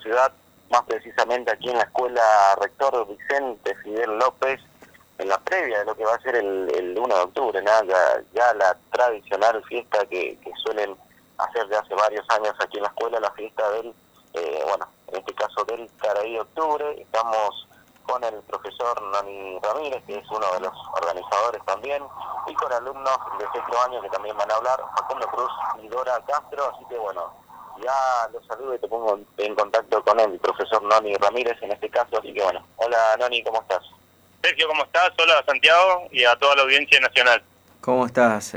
ciudad, más precisamente aquí en la escuela Rector Vicente Fidel López, en la previa de lo que va a ser el 1 de octubre, ya la tradicional fiesta que suelen hacer de hace varios años aquí en la escuela, la fiesta del, en este caso del Caraí de Octubre. Estamos con el profesor Noni Ramírez, que es uno de los organizadores también, y con alumnos de sexto año que también van a hablar, Facundo Cruz y Dora Castro, así que bueno, ya los saludo y te pongo en contacto con el profesor Noni Ramírez en este caso, así que bueno, hola Noni, ¿cómo estás? Sergio, ¿cómo estás? Hola a Santiago y a toda la audiencia nacional. ¿Cómo estás?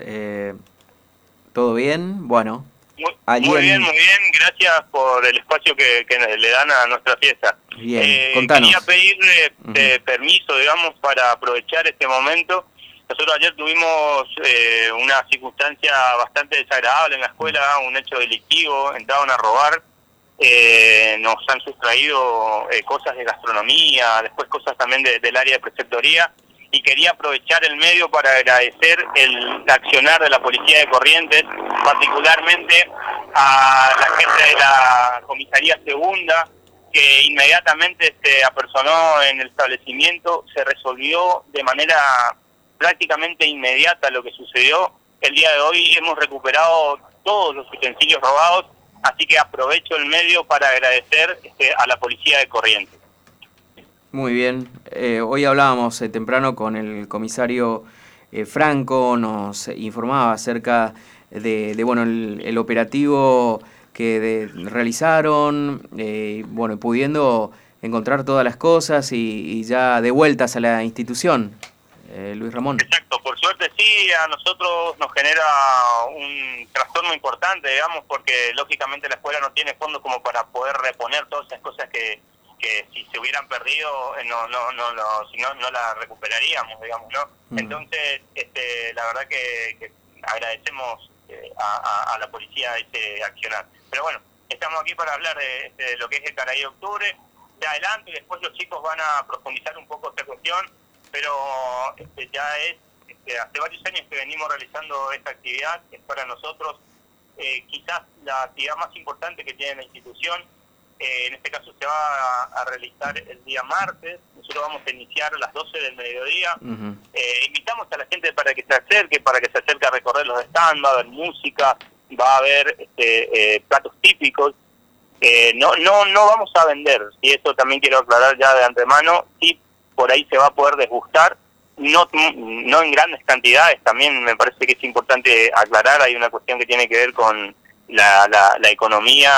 ¿Todo bien? Bueno, muy bien, gracias por el espacio que le dan a nuestra fiesta. Bien, contanos. Quería pedirle permiso, digamos, para aprovechar este momento. Nosotros ayer tuvimos una circunstancia bastante desagradable en la escuela, un hecho delictivo, entraron a robar, nos han sustraído cosas de gastronomía, después cosas también del área de preceptoría, y quería aprovechar el medio para agradecer el accionar de la Policía de Corrientes, particularmente a la gente de la Comisaría Segunda, que inmediatamente se apersonó en el establecimiento. Se resolvió de manera prácticamente inmediata lo que sucedió. El día de hoy hemos recuperado todos los utensilios robados, así que aprovecho el medio para agradecer a la Policía de Corrientes. Muy bien. Hoy hablábamos temprano con el comisario Franco, nos informaba acerca de el operativo que realizaron, pudiendo encontrar todas las cosas y ya de vueltas a la institución. Luis Ramón. Exacto, por suerte sí, a nosotros nos genera un trastorno importante, digamos, porque lógicamente la escuela no tiene fondos como para poder reponer todas esas cosas que si se hubieran perdido no la recuperaríamos, digamos, ¿no? Entonces, la verdad que agradecemos a la policía ese accionar. Pero bueno, estamos aquí para hablar de lo que es el Caraí de Octubre, de adelante, y después los chicos van a profundizar un poco esta cuestión, pero ya es hace varios años que venimos realizando esta actividad. Es para nosotros quizás la actividad más importante que tiene la institución. En este caso se va a realizar el día martes. Nosotros vamos a iniciar a las 12 del mediodía. Invitamos a la gente para que se acerque a recorrer los stands. Va a haber música, va a haber platos típicos. No vamos a vender, y eso también quiero aclarar ya de antemano. Sí, por ahí se va a poder degustar, no en grandes cantidades. También me parece que es importante aclarar, hay una cuestión que tiene que ver con la economía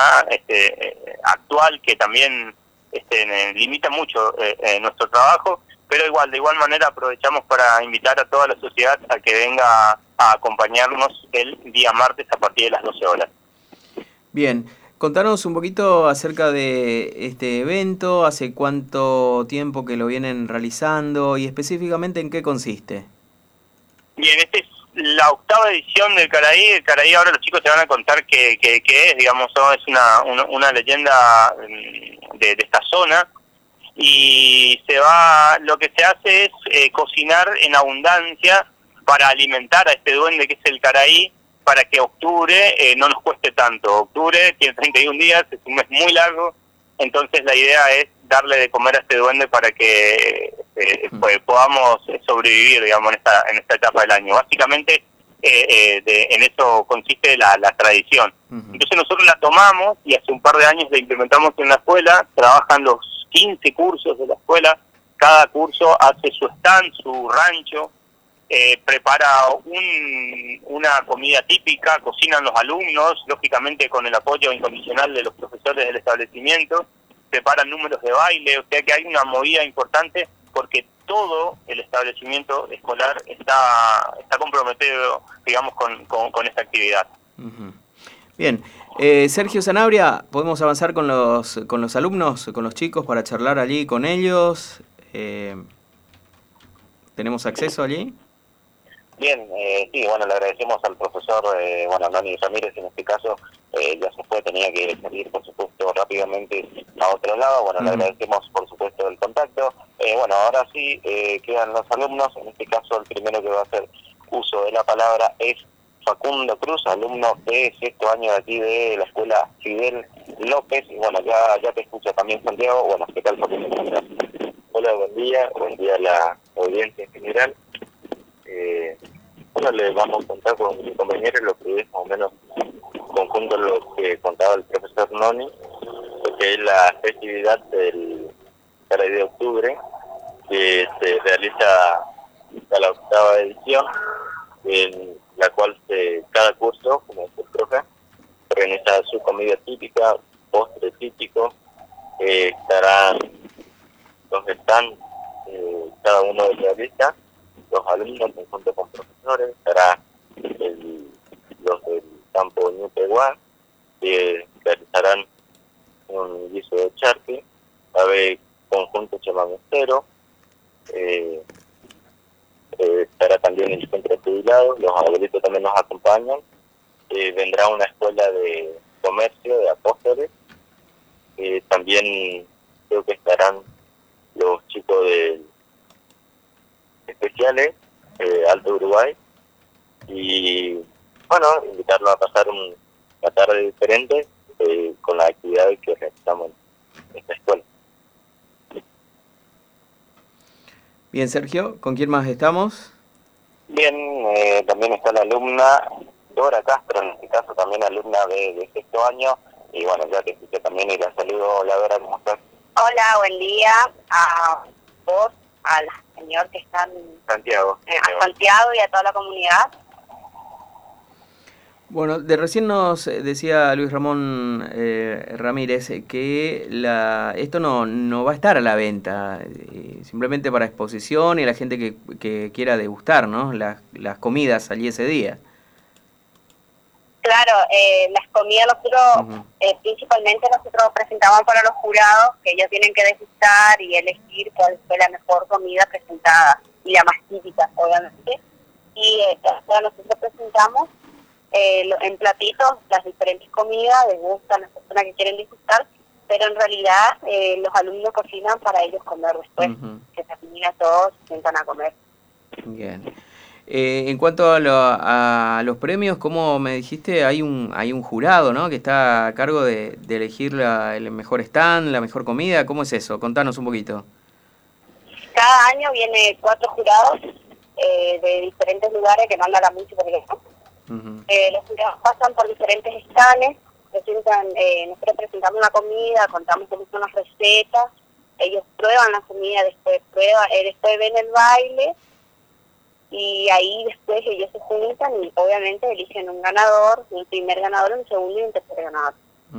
actual, que también limita mucho nuestro trabajo, pero de igual manera aprovechamos para invitar a toda la sociedad a que venga a acompañarnos el día martes a partir de las 12 horas. Bien. Contanos un poquito acerca de este evento, hace cuánto tiempo que lo vienen realizando y específicamente en qué consiste. Bien, esta es la 8ª edición del Caraí. El Caraí ahora los chicos te van a contar qué es, digamos, es una leyenda de esta zona, y lo que se hace es cocinar en abundancia para alimentar a este duende que es el Caraí, para que octubre no nos cueste tanto. Octubre tiene 31 días, es un mes muy largo, entonces la idea es darle de comer a este duende para que podamos sobrevivir, digamos, en esta etapa del año. Básicamente en eso consiste la tradición. Entonces nosotros la tomamos y hace un par de años la implementamos en la escuela. Trabajan los 15 cursos de la escuela, cada curso hace su stand, su rancho, prepara una comida típica, cocinan los alumnos, lógicamente con el apoyo incondicional de los profesores del establecimiento, preparan números de baile, o sea que hay una movida importante porque todo el establecimiento escolar está comprometido, digamos, con esta actividad. Bien, Sergio Sanabria, ¿podemos avanzar con los alumnos, con los chicos para charlar allí con ellos? ¿Tenemos acceso allí? Bien, sí, le agradecemos al profesor, Noni Ramírez en este caso, ya se fue, tenía que salir, por supuesto, rápidamente a otro lado. Le agradecemos, por supuesto, el contacto. Ahora sí, quedan los alumnos, en este caso el primero que va a hacer uso de la palabra es Facundo Cruz, alumno de sexto año de aquí de la escuela Fidel López, y bueno, ya te escucha también Santiago. Bueno, ¿qué tal, Facundo? ¿Cómo estás? Hola, buen día a la audiencia en general. Bueno, les vamos a contar con mi compañero lo que es más o menos conjunto lo que contaba el profesor Noni, lo que es la festividad del 3 de octubre, que se realiza a la 8ª edición, en la cual cada curso, como dice el profe, organiza su comida típica, postre típico, estarán los stands, cada uno de la lista, los alumnos junto con profesores, estará los del campo Ñupehuá, que realizarán un guiso de charque, va a haber conjunto chamamecero, estará también el centro de jubilados, los abuelitos también nos acompañan, vendrá una escuela de comercio de Apóstoles, también creo que estarán los chicos de especiales, Alto Uruguay, y bueno, invitarlos a pasar una tarde diferente con las actividades que realizamos en esta escuela. Bien, Sergio, ¿con quién más estamos? Bien, también está la alumna Dora Castro, en este caso también alumna de 6º año, y bueno, ya te escuché también y la saludo. Hola Dora, ¿cómo estás? Hola, buen día a vos, al señor que está en Santiago. a Santiago y a toda la comunidad. Bueno, de recién nos decía Luis Ramón Ramírez que esto no va a estar a la venta, simplemente para exposición y la gente que quiera degustar, ¿no? Las comidas allí ese día. Claro, las comidas nosotros, principalmente nosotros presentamos para los jurados, que ellos tienen que degustar y elegir cuál fue la mejor comida presentada y la más típica, obviamente. Y nosotros presentamos en platitos las diferentes comidas, degustan las personas que quieren disfrutar, pero en realidad los alumnos cocinan para ellos comer después, que termina todos, se sientan a comer. Bien. En cuanto a los premios, como me dijiste, hay un jurado, ¿no?, que está a cargo de elegir el mejor stand, la mejor comida. ¿Cómo es eso? Contanos un poquito. Cada año viene 4 jurados de diferentes lugares que mandan la música, por ejemplo. Los jurados pasan por diferentes stands, nosotros presentamos una comida, contamos cómo son las recetas, ellos prueban la comida, después ven el baile, y ahí después ellos se juntan y obviamente eligen un ganador, un primer ganador, un segundo y un tercer ganador.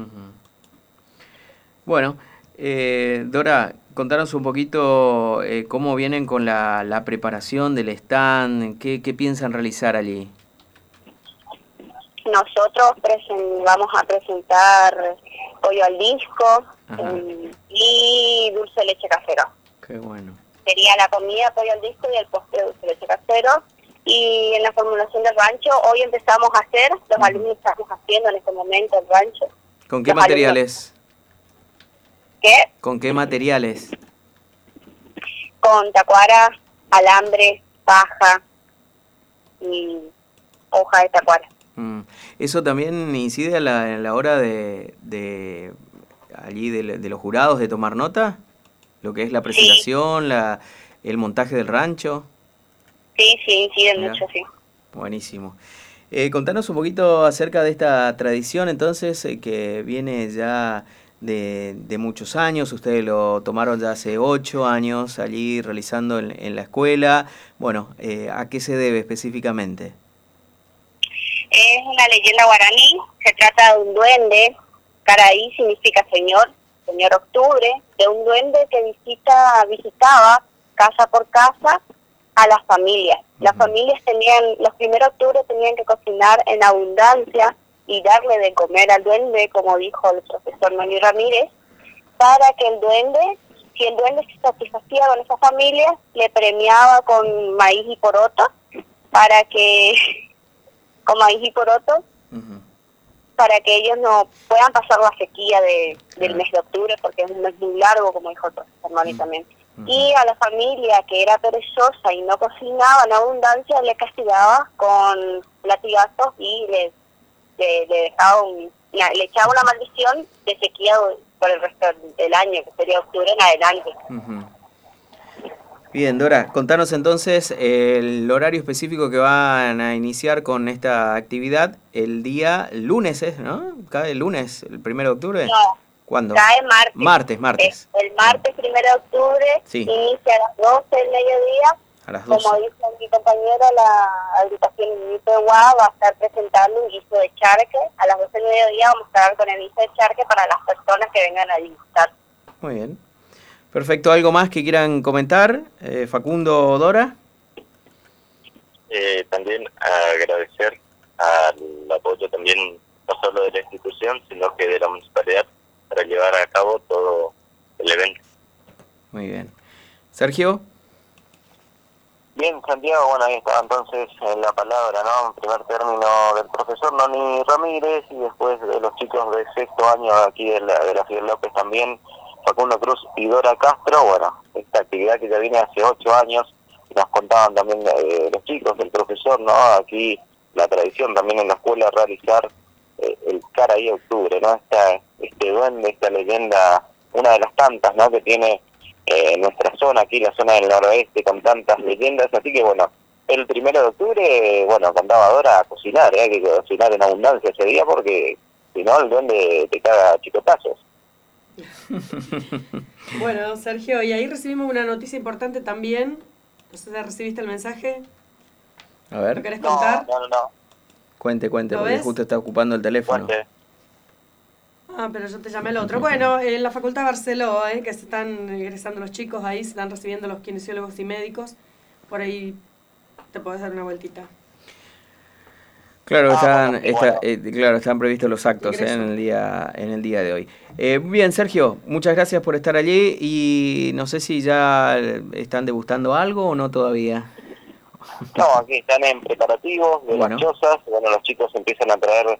Bueno, Dora, contanos un poquito cómo vienen con la preparación del stand, qué piensan realizar allí. Nosotros vamos a presentar pollo al disco y dulce de leche casero. Qué bueno. Sería la comida, pollo al disco, y el postre dulce de leche casero. Y en la formulación del rancho, hoy empezamos a hacer, los alumnos estamos haciendo en este momento el rancho. ¿Con qué materiales? ¿Qué? ¿Con qué materiales? Con tacuara, alambre, paja y hoja de tacuara. ¿Eso también incide a la hora de allí de los jurados de tomar nota? ¿Lo que es la presentación, el montaje del rancho? Sí, incide mucho, sí. Buenísimo. Contanos un poquito acerca de esta tradición, entonces, que viene ya de muchos años. Ustedes lo tomaron ya hace 8 años allí realizando en la escuela. Bueno, ¿a qué se debe específicamente? Es una leyenda guaraní, se trata de un duende, Caraí significa señor octubre, de un duende que visitaba casa por casa a las familias. Las familias los primeros de octubre tenían que cocinar en abundancia y darle de comer al duende, como dijo el profesor Noni Ramírez, para que si el duende se satisfacía con esa familia, le premiaba con maíz y poroto, para que ellos no puedan pasar la sequía del mes de octubre, porque es un mes muy largo, como dijo el profesor Noni también. Y a la familia que era perezosa y no cocinaba en abundancia, le castigaba con latigazos y le dejaba le echaba una maldición de sequía por el resto del año, que sería octubre en adelante. Ujú. Bien, Dora, contanos entonces el horario específico que van a iniciar con esta actividad el día lunes, ¿no? ¿Cae el lunes, el 1 de octubre? No, ¿Cuándo? cae martes. Martes. El martes 1 de octubre, sí. Inicia a las 12 del mediodía. A las 12. Como dice mi compañero, la agrupación Nipehuá va a estar presentando un guiso de charque. A las 12 del mediodía vamos a estar con el guiso de charque para las personas que vengan a visitar. Muy bien. Perfecto. ¿Algo más que quieran comentar? Facundo o Dora. También agradecer al apoyo también, no solo de la institución, sino que de la municipalidad, para llevar a cabo todo el evento. Muy bien. Sergio. Bien, Santiago, bueno, ahí estaba entonces en la palabra, ¿no? En primer término del profesor Noni Ramírez y después de los chicos de sexto año aquí de la Fidel López también, Facundo Cruz y Dora Castro. Bueno, esta actividad que ya viene hace 8 años, nos contaban también los chicos, el profesor, ¿no? Aquí la tradición también en la escuela realizar el Caraí Octubre, ¿no? Este duende, esta leyenda, una de las tantas, ¿no? Que tiene nuestra zona, aquí la zona del noroeste, con tantas leyendas. Así que bueno, el 1 de octubre, bueno, contaba Dora a cocinar, hay que cocinar en abundancia ese día porque si no el duende te caga a chicotazos. Bueno, Sergio, y ahí recibimos una noticia importante también. No sé si recibiste el mensaje. A ver. ¿Lo querés contar? No. Cuente, porque ves? justo está ocupando el teléfono. Cuente. Pero yo te llamé el otro. Bueno, en la Facultad Barceló, que se están egresando los chicos ahí, se están recibiendo los kinesiólogos y médicos. Por ahí te podés dar una vueltita. Claro, bueno. están previstos los actos en el día de hoy. Bien, Sergio, muchas gracias por estar allí y no sé si ya están degustando algo o no todavía. No, aquí están en preparativos de las chozas. Bueno, los chicos empiezan a traer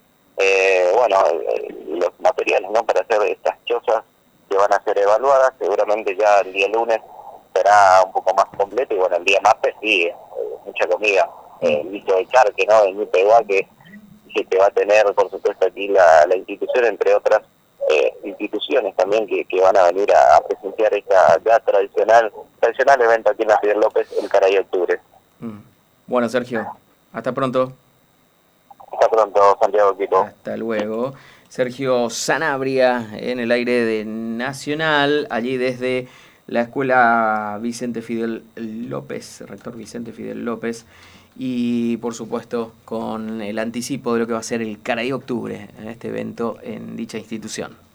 los materiales, ¿no? Para hacer estas chozas que van a ser evaluadas. Seguramente ya el día lunes será un poco más completo y bueno, el día martes sí, mucha comida. El guiso de charque, ¿no? En Nipehuá, que te va a tener, por supuesto, aquí la institución, entre otras instituciones también que van a venir a presenciar esta ya tradicional evento aquí en la Fidel López, el Caraí Octubre. Bueno, Sergio, hasta pronto. Hasta pronto, Santiago Quito. Hasta luego. Sergio Sanabria en el aire de Nacional, allí desde la Escuela Vicente Fidel López, rector Vicente Fidel López, y por supuesto con el anticipo de lo que va a ser el Caraí Octubre, este evento en dicha institución.